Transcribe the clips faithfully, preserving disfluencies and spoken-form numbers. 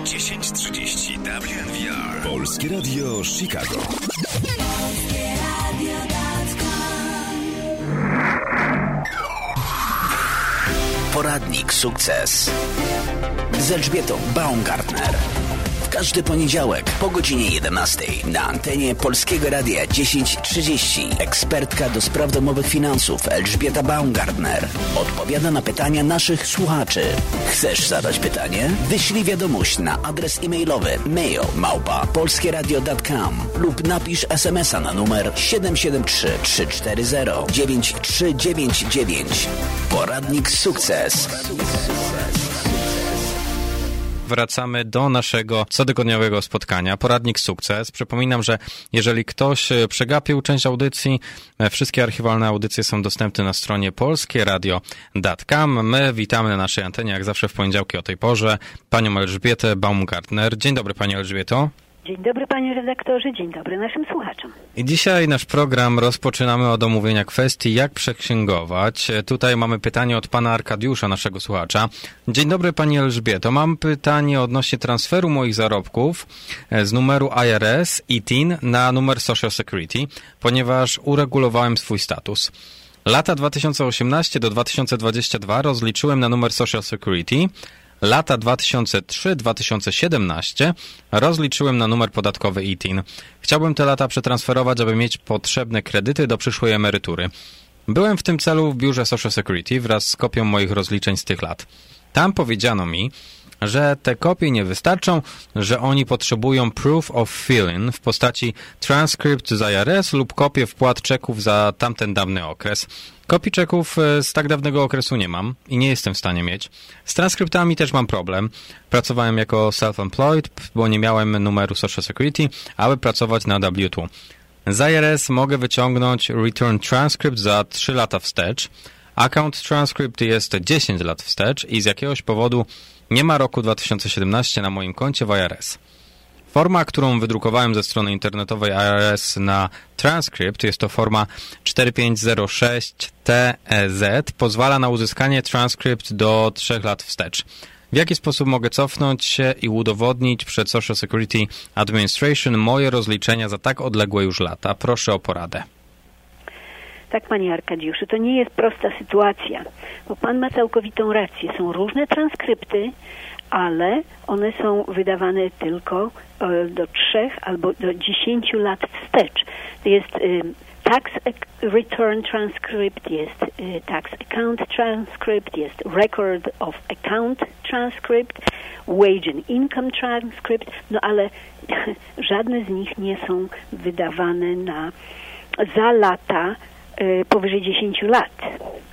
dziesięć trzydzieści W N V R. Polskie Radio Chicago. Poradnik Sukces z Elżbietą Baumgartner. Każdy poniedziałek po godzinie jedenastej na antenie Polskiego Radia dziesięć trzydzieści ekspertka do spraw domowych finansów Elżbieta Baumgartner odpowiada na pytania naszych słuchaczy. Chcesz zadać pytanie? Wyślij wiadomość na adres e-mailowy mail małpa polskieradio kropka com lub napisz es em es a na numer siedem siedem trzy, trzy cztery zero, dziewięć trzy dziewięć dziewięć. Poradnik Sukces. Wracamy do naszego cotygodniowego spotkania. Poradnik Sukces. Przypominam, że jeżeli ktoś przegapił część audycji, wszystkie archiwalne audycje są dostępne na stronie polskieradio kropka com. My witamy na naszej antenie, jak zawsze w poniedziałki o tej porze, panią Elżbietę Baumgartner. Dzień dobry, pani Elżbieto. Dzień dobry, panie redaktorze, dzień dobry naszym słuchaczom. I dzisiaj nasz program rozpoczynamy od omówienia kwestii, jak przeksięgować. Tutaj mamy pytanie od pana Arkadiusza, naszego słuchacza. Dzień dobry, pani Elżbieto. Mam pytanie odnośnie transferu moich zarobków z numeru I R S I T I N na numer Social Security, ponieważ uregulowałem swój status. Lata dwa tysiące osiemnasty do dwa tysiące dwudziesty drugi rozliczyłem na numer Social Security. Lata dwa tysiące trzeci do dwa tysiące siedemnastego rozliczyłem na numer podatkowy I T I N. Chciałbym te lata przetransferować, aby mieć potrzebne kredyty do przyszłej emerytury. Byłem w tym celu w biurze Social Security wraz z kopią moich rozliczeń z tych lat. Tam powiedziano mi, że te kopie nie wystarczą, że oni potrzebują proof of fill-in w postaci transkrypt z I R S lub kopię wpłat czeków za tamten dawny okres. Kopii czeków z tak dawnego okresu nie mam i nie jestem w stanie mieć. Z transkryptami też mam problem. Pracowałem jako self-employed, bo nie miałem numeru Social Security, aby pracować na W dwa. Z I R S mogę wyciągnąć return transcript za trzy lata wstecz. Account transcript jest dziesięć lat wstecz i z jakiegoś powodu nie ma roku dwa tysiące siedemnastego na moim koncie w I R S. Forma, którą wydrukowałem ze strony internetowej I R S na transkrypt, jest to forma cztery pięć zero sześć T E Z, pozwala na uzyskanie transkrypt do trzech lat wstecz. W jaki sposób mogę cofnąć się i udowodnić przed Social Security Administration moje rozliczenia za tak odległe już lata? Proszę o poradę. Tak, panie Arkadiuszu, to nie jest prosta sytuacja, bo pan ma całkowitą rację. Są różne transkrypty, ale one są wydawane tylko do trzech albo do dziesięciu lat wstecz. To jest y, tax return transcript, jest y, tax account transcript, jest record of account transcript, wage and income transcript, no ale żadne z nich nie są wydawane na za lata y, powyżej dziesięciu lat.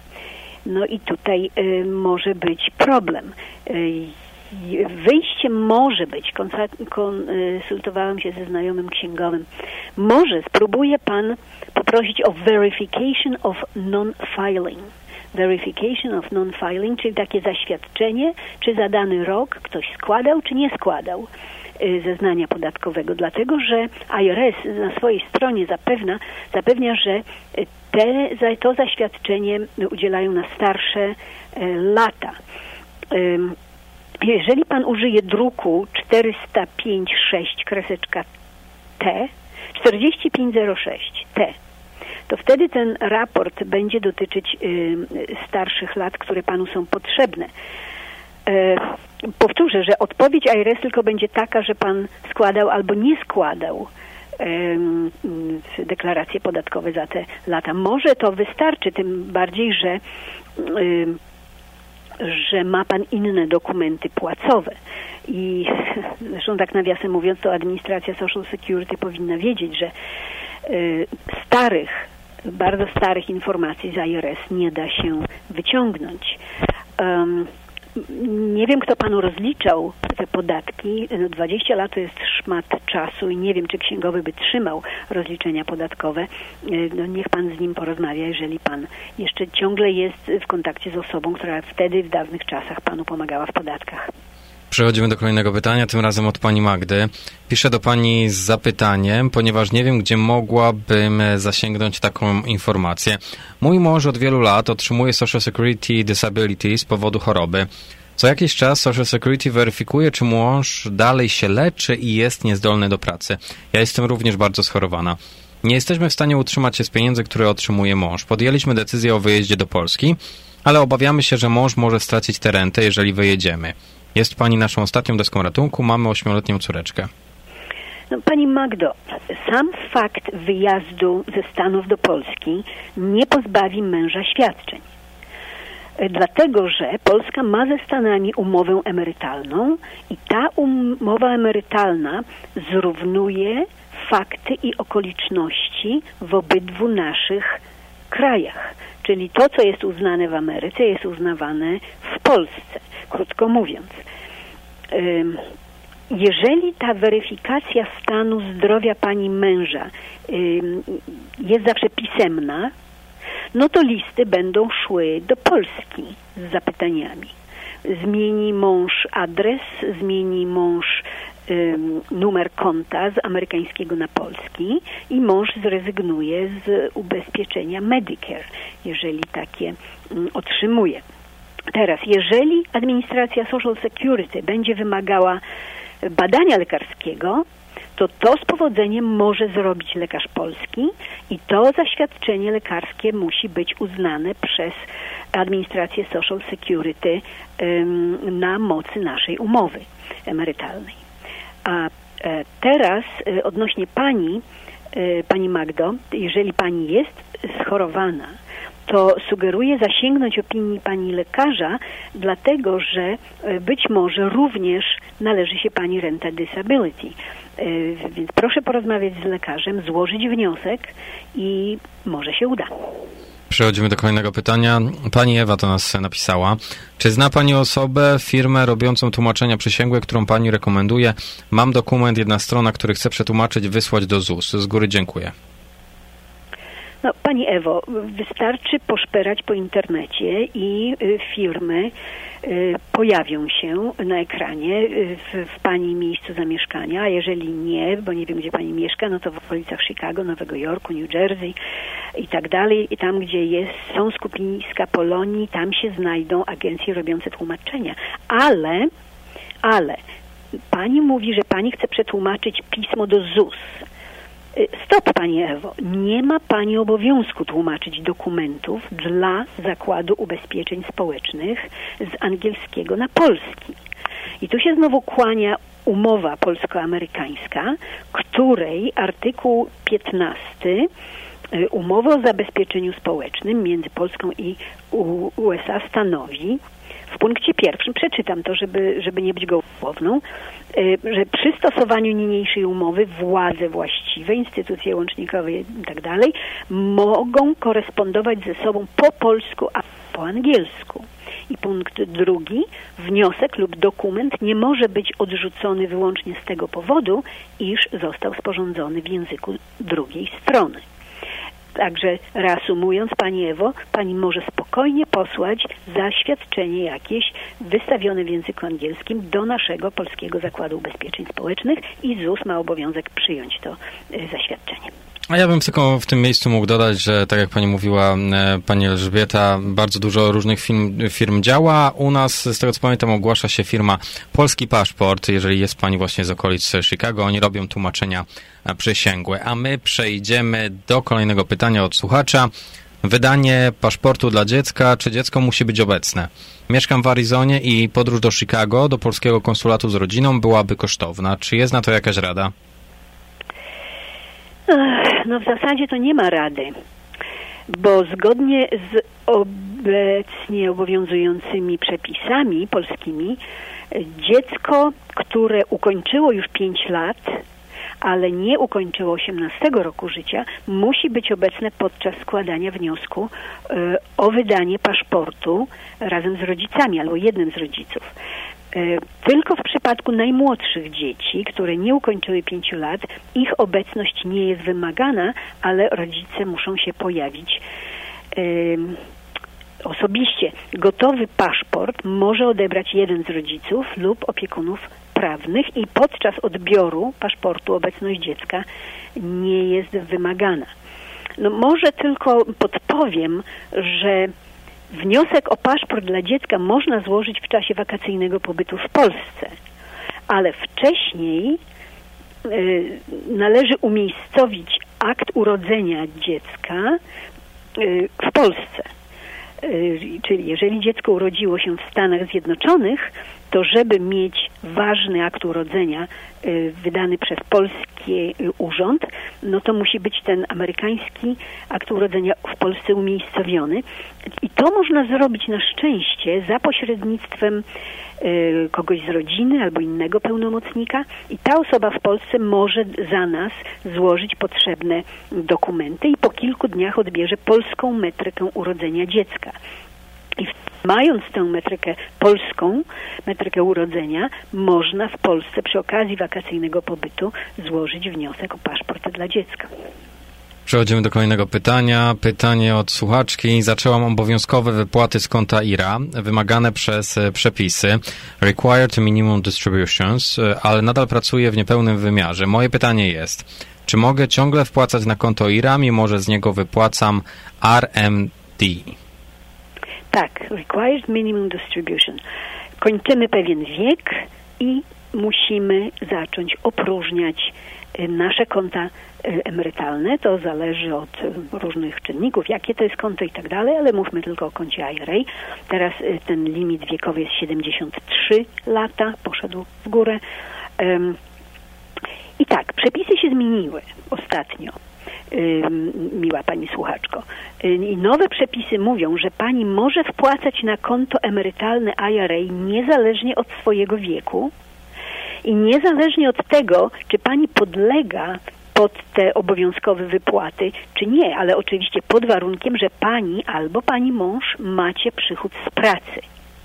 No i tutaj y, może być problem. Y, Wyjście może być, konsultowałem się ze znajomym księgowym, może spróbuje pan poprosić o verification of non-filing. Verification of non-filing, czyli takie zaświadczenie, czy za dany rok ktoś składał, czy nie składał zeznania podatkowego, dlatego że I R S na swojej stronie zapewnia, zapewnia, że te, to zaświadczenie udzielają na starsze lata. Jeżeli pan użyje druku czterysta pięć sześć kreseczka T, czterdzieści pięć zero sześć T, to wtedy ten raport będzie dotyczyć y, starszych lat, które panu są potrzebne. E, powtórzę, że odpowiedź I R S tylko będzie taka, że pan składał albo nie składał y, deklaracje podatkowe za te lata. Może to wystarczy, tym bardziej, że y, że ma pan inne dokumenty płacowe. I zresztą tak nawiasem mówiąc, to administracja Social Security powinna wiedzieć, że y, starych, bardzo starych informacji z I R S nie da się wyciągnąć. Um, nie wiem, kto panu rozliczał te podatki. No dwadzieścia lat to jest szmat czasu i nie wiem, czy księgowy by trzymał rozliczenia podatkowe. No niech pan z nim porozmawia, jeżeli pan jeszcze ciągle jest w kontakcie z osobą, która wtedy w dawnych czasach panu pomagała w podatkach. Przechodzimy do kolejnego pytania, tym razem od pani Magdy. Piszę do pani z zapytaniem, ponieważ nie wiem, gdzie mogłabym zasięgnąć taką informację. Mój mąż od wielu lat otrzymuje Social Security Disability z powodu choroby. Co jakiś czas Social Security weryfikuje, czy mąż dalej się leczy i jest niezdolny do pracy. Ja jestem również bardzo schorowana. Nie jesteśmy w stanie utrzymać się z pieniędzy, które otrzymuje mąż. Podjęliśmy decyzję o wyjeździe do Polski, ale obawiamy się, że mąż może stracić tę rentę, jeżeli wyjedziemy. Jest pani naszą ostatnią deską ratunku, mamy ośmioletnią córeczkę. No, pani Magdo, sam fakt wyjazdu ze Stanów do Polski nie pozbawi męża świadczeń. Dlatego, że Polska ma ze Stanami umowę emerytalną i ta umowa emerytalna zrównuje fakty i okoliczności w obydwu naszych krajach. Czyli to, co jest uznane w Ameryce, jest uznawane w Polsce. Krótko mówiąc, jeżeli ta weryfikacja stanu zdrowia pani męża jest zawsze pisemna, no to listy będą szły do Polski z zapytaniami. Zmieni mąż adres, zmieni mąż ym, numer konta z amerykańskiego na polski i mąż zrezygnuje z ubezpieczenia Medicare, jeżeli takie ym, otrzymuje. Teraz, jeżeli administracja Social Security będzie wymagała badania lekarskiego, to to z powodzeniem może zrobić lekarz polski i to zaświadczenie lekarskie musi być uznane przez administrację Social Security ym, na mocy naszej umowy emerytalnej. A e, teraz e, odnośnie pani, e, pani Magdo, jeżeli pani jest schorowana, to sugeruję zasięgnąć opinii pani lekarza, dlatego że być może również należy się pani renta disability. Więc proszę porozmawiać z lekarzem, złożyć wniosek i może się uda. Przechodzimy do kolejnego pytania. Pani Ewa to nas napisała. Czy zna pani osobę, firmę robiącą tłumaczenia przysięgłe, którą pani rekomenduje? Mam dokument, jedna strona, który chcę przetłumaczyć, wysłać do Z U S. Z góry dziękuję. No, pani Ewo, wystarczy poszperać po internecie i y, firmy y, pojawią się na ekranie y, w, w pani miejscu zamieszkania, a jeżeli nie, bo nie wiem, gdzie pani mieszka, no to w okolicach Chicago, Nowego Jorku, New Jersey i tak dalej. I tam, gdzie jest, są skupiska Polonii, tam się znajdą agencje robiące tłumaczenia. Ale, ale pani mówi, że pani chce przetłumaczyć pismo do Z U S. Stop, pani Ewo. Nie ma pani obowiązku tłumaczyć dokumentów dla Zakładu Ubezpieczeń Społecznych z angielskiego na polski. I tu się znowu kłania umowa polsko-amerykańska, której artykuł piętnasty umowy o zabezpieczeniu społecznym między Polską i U S A stanowi, w punkcie pierwszym, przeczytam to, żeby, żeby nie być gołowną, że przy stosowaniu niniejszej umowy władze właściwe, instytucje łącznikowe i tak dalej mogą korespondować ze sobą po polsku, a po angielsku. I punkt drugi, wniosek lub dokument nie może być odrzucony wyłącznie z tego powodu, iż został sporządzony w języku drugiej strony. Także reasumując, pani Ewo, pani może spokojnie posłać zaświadczenie jakieś wystawione w języku angielskim do naszego Polskiego Zakładu Ubezpieczeń Społecznych i Z U S ma obowiązek przyjąć to zaświadczenie. A ja bym tylko w tym miejscu mógł dodać, że tak jak pani mówiła, pani Elżbieta, bardzo dużo różnych firm, firm działa. U nas, z tego co pamiętam, ogłasza się firma Polski Paszport, jeżeli jest pani właśnie z okolic Chicago. Oni robią tłumaczenia przysięgłe. A my przejdziemy do kolejnego pytania od słuchacza. Wydanie paszportu dla dziecka, czy dziecko musi być obecne? Mieszkam w Arizonie i podróż do Chicago, do polskiego konsulatu z rodziną byłaby kosztowna. Czy jest na to jakaś rada? No w zasadzie to nie ma rady, bo zgodnie z obecnie obowiązującymi przepisami polskimi dziecko, które ukończyło już pięć lat, ale nie ukończyło osiemnastego roku życia, musi być obecne podczas składania wniosku y, o wydanie paszportu razem z rodzicami albo jednym z rodziców. Tylko w przypadku najmłodszych dzieci, które nie ukończyły pięciu lat, ich obecność nie jest wymagana, ale rodzice muszą się pojawić yy, osobiście. Gotowy paszport może odebrać jeden z rodziców lub opiekunów prawnych i podczas odbioru paszportu obecność dziecka nie jest wymagana. No może tylko podpowiem, że wniosek o paszport dla dziecka można złożyć w czasie wakacyjnego pobytu w Polsce, ale wcześniej y, należy umiejscowić akt urodzenia dziecka y, w Polsce. Y, czyli jeżeli dziecko urodziło się w Stanach Zjednoczonych, to żeby mieć ważny akt urodzenia y, wydany przez polski y, urząd, no to musi być ten amerykański akt urodzenia w Polsce umiejscowiony. I to można zrobić na szczęście za pośrednictwem y, kogoś z rodziny albo innego pełnomocnika i ta osoba w Polsce może za nas złożyć potrzebne dokumenty i po kilku dniach odbierze polską metrykę urodzenia dziecka. I mając tę metrykę polską, metrykę urodzenia, można w Polsce przy okazji wakacyjnego pobytu złożyć wniosek o paszport dla dziecka. Przechodzimy do kolejnego pytania. Pytanie od słuchaczki. Zaczęłam obowiązkowe wypłaty z konta I R A, wymagane przez przepisy Required Minimum Distributions, ale nadal pracuję w niepełnym wymiarze. Moje pytanie jest, czy mogę ciągle wpłacać na konto I R A, mimo że z niego wypłacam R M D? Tak, Required Minimum Distribution. Kończymy pewien wiek i musimy zacząć opróżniać nasze konta emerytalne. To zależy od różnych czynników, jakie to jest konto i tak dalej, ale mówmy tylko o koncie I R A. Teraz ten limit wiekowy jest siedemdziesiąt trzy lata, poszedł w górę. I tak, przepisy się zmieniły ostatnio. Miła pani słuchaczko. I nowe przepisy mówią, że pani może wpłacać na konto emerytalne I R A niezależnie od swojego wieku i niezależnie od tego, czy pani podlega pod te obowiązkowe wypłaty, czy nie, ale oczywiście pod warunkiem, że pani albo pani mąż macie przychód z pracy.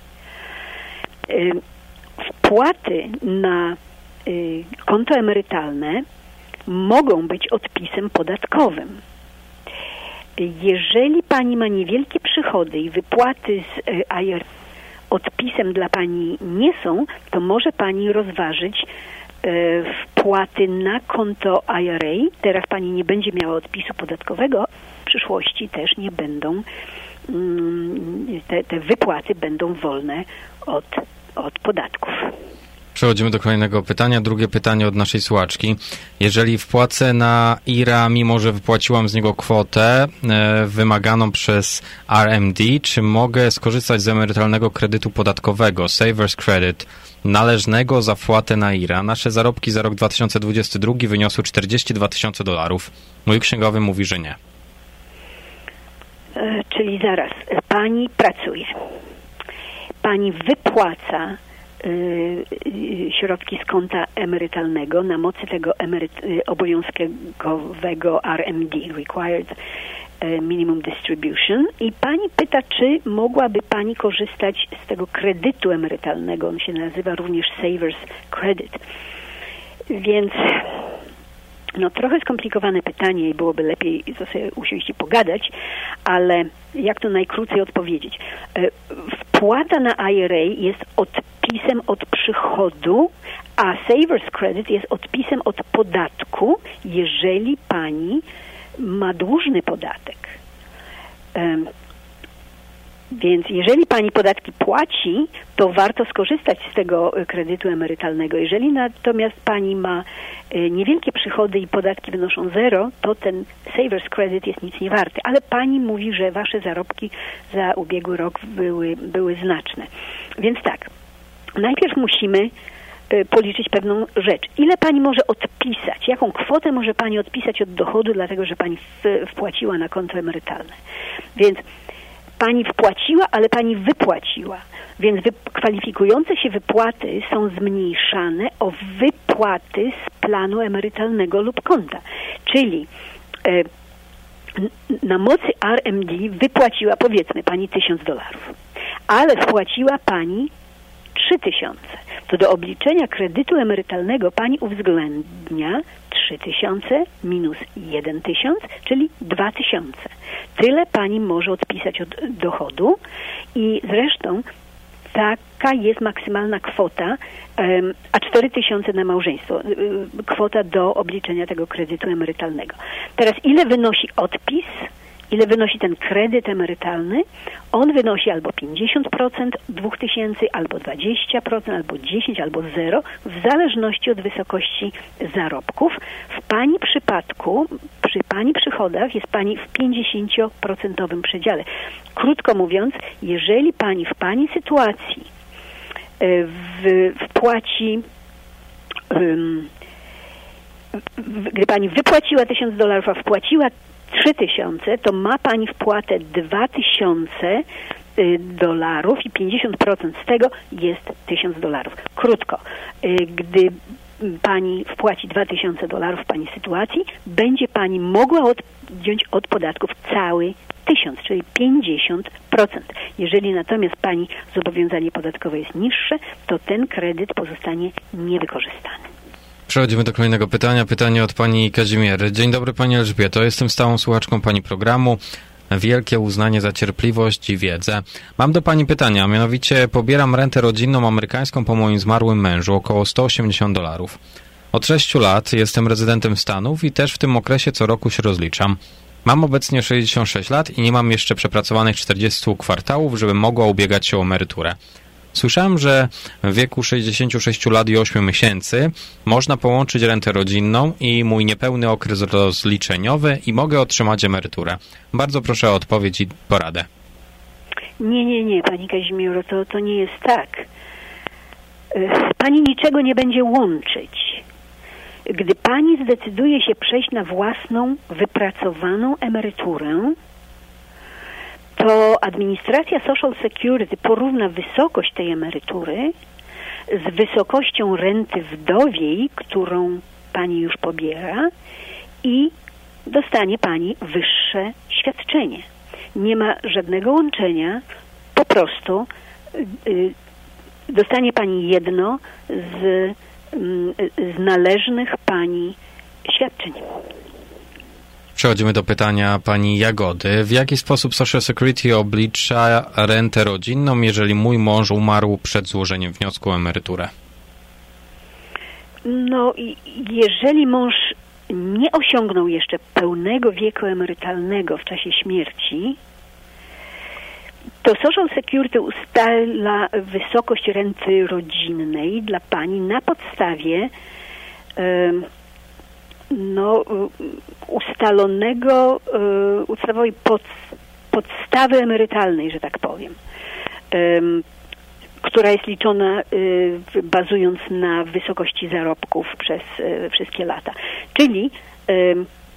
Wpłaty na konto emerytalne mogą być odpisem podatkowym. Jeżeli pani ma niewielkie przychody i wypłaty z I R A odpisem dla pani nie są, to może pani rozważyć wpłaty na konto I R A. Teraz pani nie będzie miała odpisu podatkowego, w przyszłości też nie będą, te, te wypłaty będą wolne od, od podatków. Przechodzimy do kolejnego pytania. Drugie pytanie od naszej słuchaczki. Jeżeli wpłacę na I R A, mimo że wypłaciłam z niego kwotę e, wymaganą przez R M D, czy mogę skorzystać z emerytalnego kredytu podatkowego, Savers Credit, należnego za wpłatę na I R A? Nasze zarobki za rok dwa tysiące dwudziesty drugi wyniosły czterdzieści dwa tysiące dolarów. Mój księgowy mówi, że nie. E, czyli zaraz, pani pracuje. Pani wypłaca środki z konta emerytalnego na mocy tego emeryt- obowiązkowego R M D, Required Minimum Distribution, i pani pyta, czy mogłaby pani korzystać z tego kredytu emerytalnego. On się nazywa również Savers Credit. Więc no trochę skomplikowane pytanie i byłoby lepiej sobie usiąść i pogadać, ale jak to najkrócej odpowiedzieć? Wpłata na I R A jest odpisem od przychodu, a Savers Credit jest odpisem od podatku, jeżeli pani ma dłużny podatek. Um, Więc jeżeli pani podatki płaci, to warto skorzystać z tego kredytu emerytalnego. Jeżeli natomiast pani ma niewielkie przychody i podatki wynoszą zero, to ten Savers Credit jest nic nie warty. Ale pani mówi, że wasze zarobki za ubiegły rok były, były znaczne. Więc tak, najpierw musimy policzyć pewną rzecz. Ile pani może odpisać? Jaką kwotę może pani odpisać od dochodu, dlatego że pani wpłaciła na konto emerytalne? Więc pani wpłaciła, ale pani wypłaciła. Więc kwalifikujące się wypłaty są zmniejszane o wypłaty z planu emerytalnego lub konta. Czyli e, na mocy R M D wypłaciła, powiedzmy, pani tysiąc dolarów, ale wpłaciła pani trzy tysiące. To do obliczenia kredytu emerytalnego pani uwzględnia trzy tysiące minus jeden tysiąc, czyli dwa tysiące. Tyle pani może odpisać od dochodu i zresztą taka jest maksymalna kwota, a cztery tysiące na małżeństwo, kwota do obliczenia tego kredytu emerytalnego. Teraz ile wynosi odpis ile wynosi ten kredyt emerytalny. On wynosi albo pięćdziesiąt procent dwóch tysięcy, albo dwadzieścia procent, albo dziesięć, albo zero, w zależności od wysokości zarobków. W pani przypadku, przy pani przychodach jest pani w pięćdziesięcioprocentowym przedziale. Krótko mówiąc, jeżeli pani w pani sytuacji w, wpłaci um, gdy pani wypłaciła tysiąc dolarów, a wpłaciła trzy tysiące, to ma pani wpłatę dwa tysiące dolarów i pięćdziesiąt procent z tego jest tysiąc dolarów. Krótko, gdy pani wpłaci dwa tysiące dolarów w pani sytuacji, będzie pani mogła odjąć od podatków cały tysiąc, czyli pięćdziesiąt procent. Jeżeli natomiast pani zobowiązanie podatkowe jest niższe, to ten kredyt pozostanie niewykorzystany. Przechodzimy do kolejnego pytania. Pytanie od pani Kazimiery. Dzień dobry pani Elżbieto. Jestem stałą słuchaczką pani programu. Wielkie uznanie za cierpliwość i wiedzę. Mam do pani pytania, mianowicie pobieram rentę rodzinną amerykańską po moim zmarłym mężu, około sto osiemdziesiąt dolarów. Od sześciu lat jestem rezydentem Stanów i też w tym okresie co roku się rozliczam. Mam obecnie sześćdziesiąt sześć lat i nie mam jeszcze przepracowanych czterdziestu kwartałów, żebym mogła ubiegać się o emeryturę. Słyszałem, że w wieku sześćdziesięciu sześciu lat i ośmiu miesięcy można połączyć rentę rodzinną i mój niepełny okres rozliczeniowy i mogę otrzymać emeryturę. Bardzo proszę o odpowiedź i poradę. Nie, nie, nie, pani Kazimiero, to, to nie jest tak. Pani niczego nie będzie łączyć. Gdy pani zdecyduje się przejść na własną, wypracowaną emeryturę, to administracja Social Security porówna wysokość tej emerytury z wysokością renty wdowiej, którą pani już pobiera, i dostanie pani wyższe świadczenie. Nie ma żadnego łączenia, po prostu y, dostanie pani jedno z, y, z należnych pani świadczeń. Przechodzimy do pytania pani Jagody. W jaki sposób Social Security oblicza rentę rodzinną, jeżeli mój mąż umarł przed złożeniem wniosku o emeryturę? No, jeżeli mąż nie osiągnął jeszcze pełnego wieku emerytalnego w czasie śmierci, to Social Security ustala wysokość renty rodzinnej dla pani na podstawie um, no, ustalonego, ustalowej pod, podstawy emerytalnej, że tak powiem, um, która jest liczona y, bazując na wysokości zarobków przez y, wszystkie lata. Czyli y,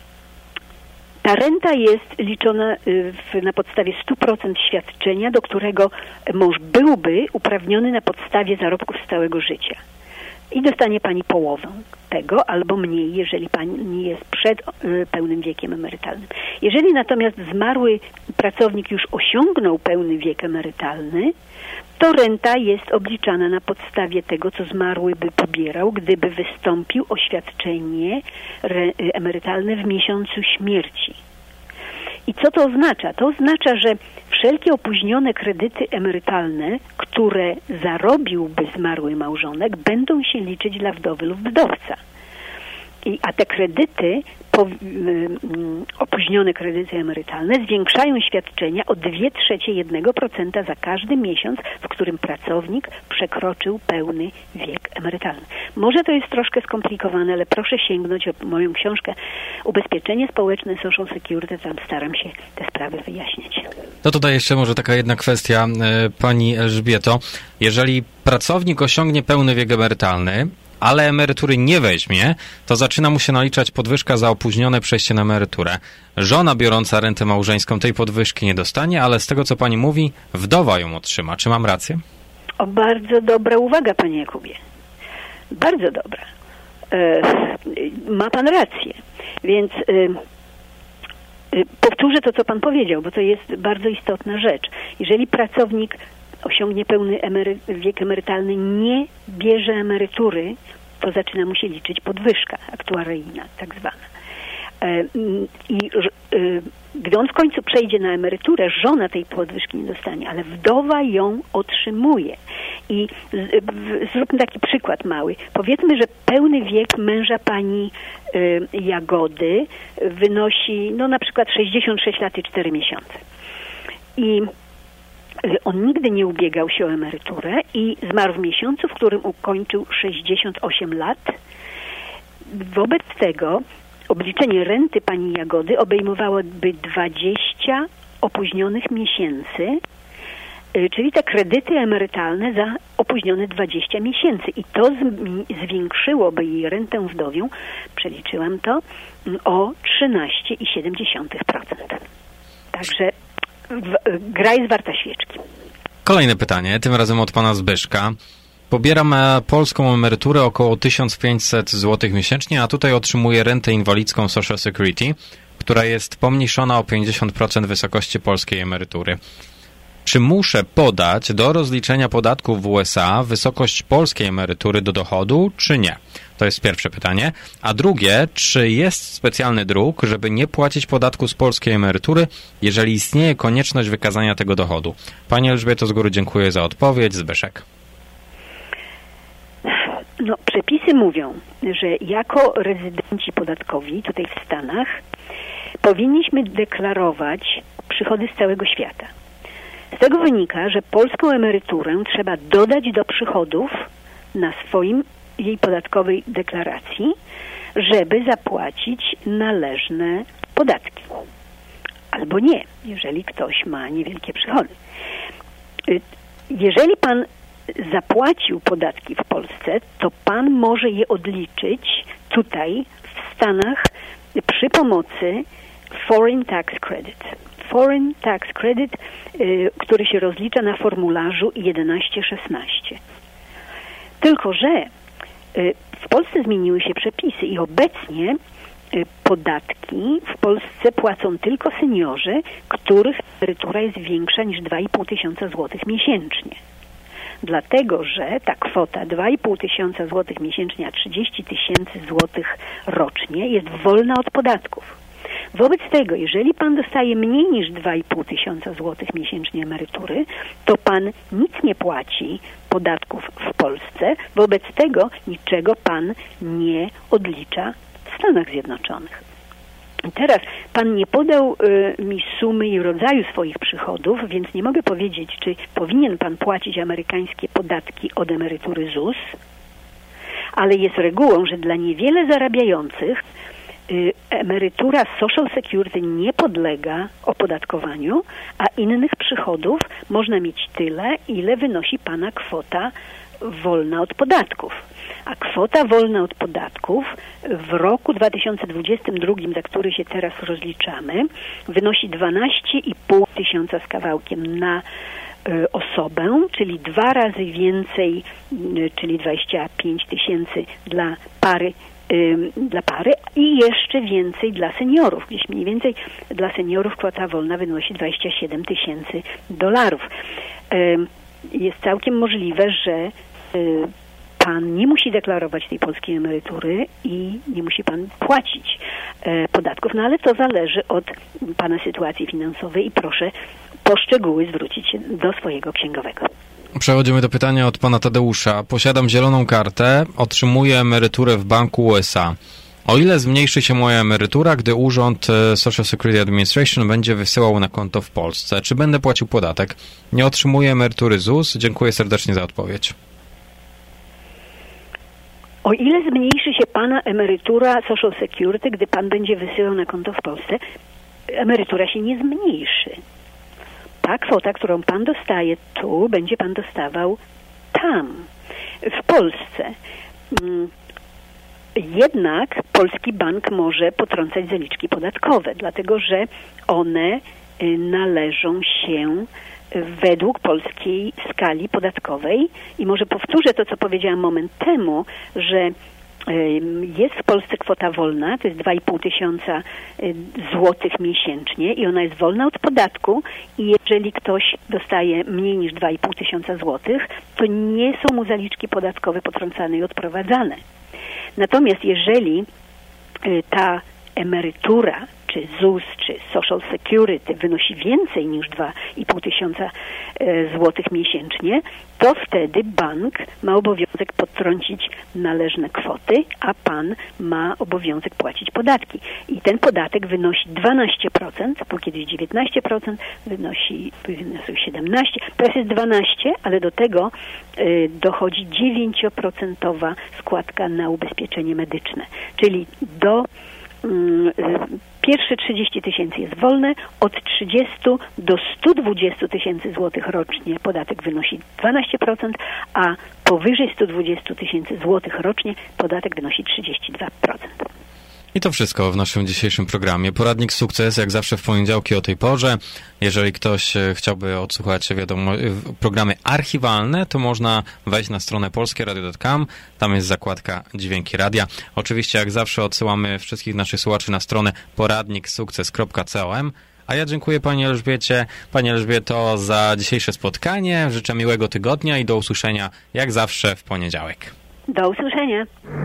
ta renta jest liczona y, w, na podstawie stu procent świadczenia, do którego mąż byłby uprawniony na podstawie zarobków stałego życia. I dostanie pani połowę tego, albo mniej, jeżeli pani jest przed y, pełnym wiekiem emerytalnym. Jeżeli natomiast zmarły pracownik już osiągnął pełny wiek emerytalny, to renta jest obliczana na podstawie tego, co zmarły by pobierał, gdyby wystąpił o świadczenie re, emerytalne w miesiącu śmierci. I co to oznacza? To oznacza, że wszelkie opóźnione kredyty emerytalne, które zarobiłby zmarły małżonek, będą się liczyć dla wdowy lub wdowca. I, a te kredyty, po, y, y, opóźnione kredyty emerytalne zwiększają świadczenia o dwie trzecie jednego procenta za każdy miesiąc, w którym pracownik przekroczył pełny wiek emerytalny. Może to jest troszkę skomplikowane, ale proszę sięgnąć o moją książkę Ubezpieczenie społeczne Social Security, tam staram się te sprawy wyjaśniać. No tutaj jeszcze może taka jedna kwestia, pani Elżbieto. Jeżeli pracownik osiągnie pełny wiek emerytalny, ale emerytury nie weźmie, to zaczyna mu się naliczać podwyżka za opóźnione przejście na emeryturę. Żona biorąca rentę małżeńską tej podwyżki nie dostanie, ale z tego, co pani mówi, wdowa ją otrzyma. Czy mam rację? O, bardzo dobra uwaga, panie Jakubie. Bardzo dobra. E, ma pan rację. Więc e, e, powtórzę to, co pan powiedział, bo to jest bardzo istotna rzecz. Jeżeli pracownik osiągnie pełny emery- wiek emerytalny, nie bierze emerytury, to zaczyna mu się liczyć podwyżka aktuaryjna, tak zwana. E, I e, gdy on w końcu przejdzie na emeryturę, żona tej podwyżki nie dostanie, ale wdowa ją otrzymuje. I z, w, zróbmy taki przykład mały. Powiedzmy, że pełny wiek męża pani Jagody wynosi no na przykład sześćdziesiąt sześć lat i cztery miesiące. I on nigdy nie ubiegał się o emeryturę i zmarł w miesiącu, w którym ukończył sześćdziesiąt osiem lat. Wobec tego obliczenie renty pani Jagody obejmowałoby dwadzieścia opóźnionych miesięcy, czyli te kredyty emerytalne za opóźnione dwadzieścia miesięcy. I to zwiększyłoby jej rentę wdowią, przeliczyłam to, o trzynaście i siedem procent. Także w, gra jest warta świeczki. Kolejne pytanie, tym razem od pana Zbyszka. Pobieram polską emeryturę około tysiąc pięćset złotych miesięcznie, a tutaj otrzymuję rentę inwalidzką Social Security, która jest pomniejszona o pięćdziesiąt procent wysokości polskiej emerytury. Czy muszę podać do rozliczenia podatków w U S A wysokość polskiej emerytury do dochodu, czy nie? To jest pierwsze pytanie. A drugie, czy jest specjalny druk, żeby nie płacić podatku z polskiej emerytury, jeżeli istnieje konieczność wykazania tego dochodu? Pani Elżbieto, z góry dziękuję za odpowiedź. Zbyszek. No, przepisy mówią, że jako rezydenci podatkowi tutaj w Stanach powinniśmy deklarować przychody z całego świata. Z tego wynika, że polską emeryturę trzeba dodać do przychodów na swoim jej podatkowej deklaracji, żeby zapłacić należne podatki. Albo nie, jeżeli ktoś ma niewielkie przychody. Jeżeli pan zapłacił podatki w Polsce, to pan może je odliczyć tutaj w Stanach przy pomocy Foreign Tax Credit. Foreign Tax Credit, y, który się rozlicza na formularzu jedenaście szesnaście. Tylko że y, w Polsce zmieniły się przepisy i obecnie y, podatki w Polsce płacą tylko seniorzy, których emerytura jest większa niż dwa i pół tysiąca złotych miesięcznie. Dlatego, że ta kwota dwa i pół tysiąca złotych miesięcznie, a trzydzieści tysięcy złotych rocznie jest wolna od podatków. Wobec tego, jeżeli pan dostaje mniej niż dwa i pół tysiąca złotych miesięcznie emerytury, to pan nic nie płaci podatków w Polsce. Wobec tego niczego pan nie odlicza w Stanach Zjednoczonych. Teraz pan nie podał y, mi sumy i rodzaju swoich przychodów, więc nie mogę powiedzieć, czy powinien pan płacić amerykańskie podatki od emerytury Z U S, ale jest regułą, że dla niewiele zarabiających y, emerytura Social Security nie podlega opodatkowaniu, a innych przychodów można mieć tyle, ile wynosi pana kwota wolna od podatków. A kwota wolna od podatków w roku dwa tysiące dwudziestym drugim, za który się teraz rozliczamy, wynosi dwanaście i pół tysiąca z kawałkiem na y, osobę, czyli dwa razy więcej, y, czyli dwadzieścia pięć tysięcy dla pary, y, dla pary i jeszcze więcej dla seniorów. Gdzieś mniej więcej dla seniorów kwota wolna wynosi dwadzieścia siedem tysięcy dolarów. Y, jest całkiem możliwe, że y, pan nie musi deklarować tej polskiej emerytury i nie musi pan płacić e, podatków, no ale to zależy od pana sytuacji finansowej i proszę po szczegóły zwrócić się do swojego księgowego. Przechodzimy do pytania od pana Tadeusza. Posiadam zieloną kartę, otrzymuję emeryturę w banku U S A. O ile zmniejszy się moja emerytura, gdy Urząd Social Security Administration będzie wysyłał na konto w Polsce? Czy będę płacił podatek? Nie otrzymuję emerytury Z U S. Dziękuję serdecznie za odpowiedź. O ile zmniejszy się pana emerytura Social Security, gdy pan będzie wysyłał na konto w Polsce, emerytura się nie zmniejszy. Ta kwota, którą pan dostaje tu, będzie pan dostawał tam, w Polsce. Jednak polski bank może potrącać zaliczki podatkowe, dlatego że one należą się według polskiej skali podatkowej i może powtórzę to, co powiedziałam moment temu, że jest w Polsce kwota wolna, to jest dwa i pół tysiąca złotych miesięcznie i ona jest wolna od podatku i jeżeli ktoś dostaje mniej niż dwa i pół tysiąca złotych, to nie są mu zaliczki podatkowe potrącane i odprowadzane. Natomiast jeżeli ta emerytura, czy Z U S, czy Social Security wynosi więcej niż dwa i pół tysiąca złotych miesięcznie, to wtedy bank ma obowiązek potrącić należne kwoty, a pan ma obowiązek płacić podatki. I ten podatek wynosi dwanaście procent, bo kiedyś dziewiętnaście procent, wynosi, wynosi siedemnaście procent, teraz jest dwanaście procent, ale do tego y, dochodzi dziewięć procent składka na ubezpieczenie medyczne. Czyli do y, pierwsze trzydzieści tysięcy jest wolne, od trzydziestu do stu dwudziestu tysięcy złotych rocznie podatek wynosi dwanaście procent, a powyżej stu dwudziestu tysięcy złotych rocznie podatek wynosi trzydzieści dwa procent. I to wszystko w naszym dzisiejszym programie. Poradnik Sukces, jak zawsze w poniedziałki o tej porze. Jeżeli ktoś chciałby odsłuchać wiadomo, programy archiwalne, to można wejść na stronę polskie radio kropka com. Tam jest zakładka Dźwięki Radia. Oczywiście, jak zawsze, odsyłamy wszystkich naszych słuchaczy na stronę poradnik sukces kropka com. A ja dziękuję Pani Elżbiecie, Pani Elżbieto, za dzisiejsze spotkanie. Życzę miłego tygodnia i do usłyszenia, jak zawsze, w poniedziałek. Do usłyszenia.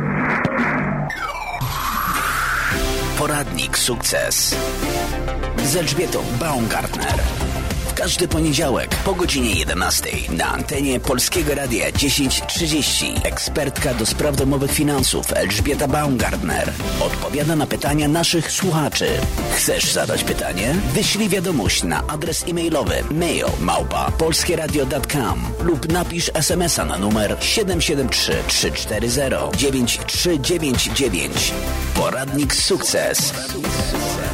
Poradnik Sukces z Elżbietą Baumgartner. W każdy poniedziałek po godzinie jedenastej na antenie Polskiego Radia dziesięć trzydzieści. Ekspertka do spraw domowych finansów Elżbieta Baumgartner odpowiada na pytania naszych słuchaczy. Chcesz zadać pytanie? Wyślij wiadomość na adres e-mailowy mail małpa polskie radio kropka com lub napisz es em es a na numer siedem siedem trzy, trzy cztery zero, dziewięć trzy dziewięć dziewięć. Poradnik Sukces.